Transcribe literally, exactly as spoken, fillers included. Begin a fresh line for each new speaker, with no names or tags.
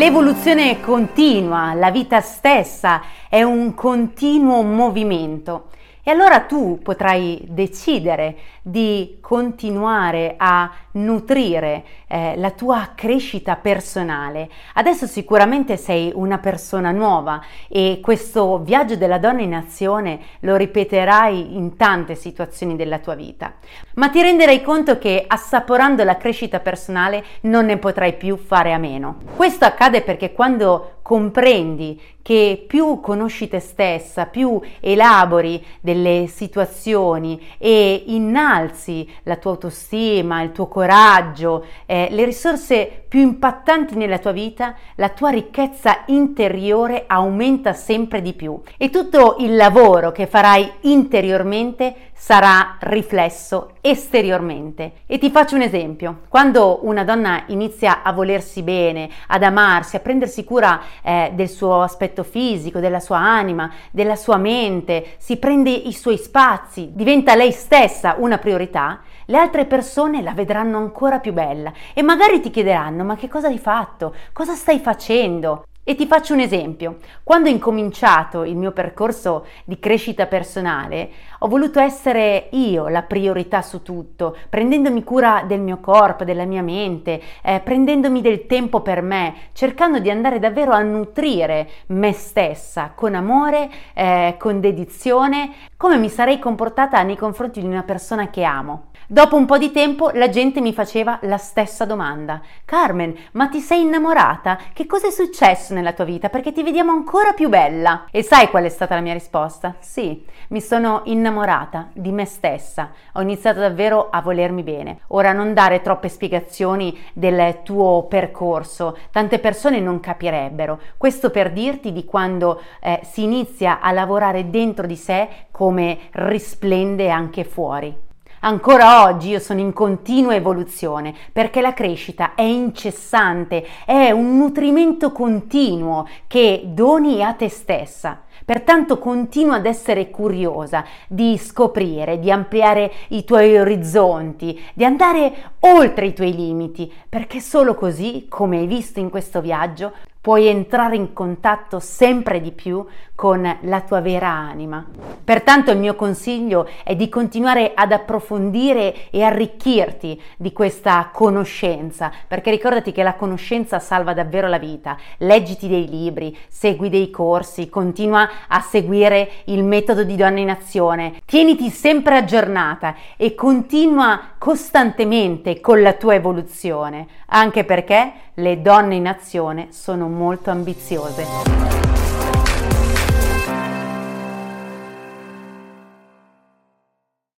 L'evoluzione continua, la vita stessa è un continuo movimento e allora tu potrai decidere di continuare a nutrire eh, la tua crescita personale. Adesso sicuramente sei una persona nuova e questo viaggio della donna in azione lo ripeterai in tante situazioni della tua vita, ma ti renderai conto che assaporando la crescita personale non ne potrai più fare a meno. Questo accade perché quando comprendi che più conosci te stessa, più elabori delle situazioni e innalzi la tua autostima, il tuo coraggio, eh, le risorse più impattanti nella tua vita, la tua ricchezza interiore aumenta sempre di più e tutto il lavoro che farai interiormente sarà riflesso esteriormente. E ti faccio un esempio: quando una donna inizia a volersi bene, ad amarsi, a prendersi cura eh, del suo aspetto fisico, della sua anima, della sua mente, si prende i suoi spazi, diventa lei stessa una priorità, le altre persone la vedranno ancora più bella e magari ti chiederanno: ma che cosa hai fatto? Cosa stai facendo? E ti faccio un esempio. Quando ho incominciato il mio percorso di crescita personale, ho voluto essere io la priorità su tutto, prendendomi cura del mio corpo, della mia mente, eh, prendendomi del tempo per me, cercando di andare davvero a nutrire me stessa con amore, eh, con dedizione, come mi sarei comportata nei confronti di una persona che amo. Dopo un po' di tempo la gente mi faceva la stessa domanda: Carmen, ma ti sei innamorata? Che cosa è successo nella tua vita? Perché ti vediamo ancora più bella. E sai qual è stata la mia risposta? Sì, mi sono innamorata di me stessa. Ho iniziato davvero a volermi bene. Ora non dare troppe spiegazioni del tuo percorso, tante persone non capirebbero. Questo per dirti di quando eh, si inizia a lavorare dentro di sé come risplende anche fuori. Ancora oggi io sono in continua evoluzione perché la crescita è incessante, è un nutrimento continuo che doni a te stessa. Pertanto continua ad essere curiosa di scoprire, di ampliare i tuoi orizzonti, di andare oltre i tuoi limiti, perché solo così, come hai visto in questo viaggio, puoi entrare in contatto sempre di più con la tua vera anima. Pertanto il mio consiglio è di continuare ad approfondire e arricchirti di questa conoscenza, perché ricordati che la conoscenza salva davvero la vita. Leggiti dei libri, segui dei corsi, continua a seguire il metodo di Donna in Azione, tieniti sempre aggiornata e continua costantemente con la tua evoluzione, anche perché le donne in azione sono molto ambiziose.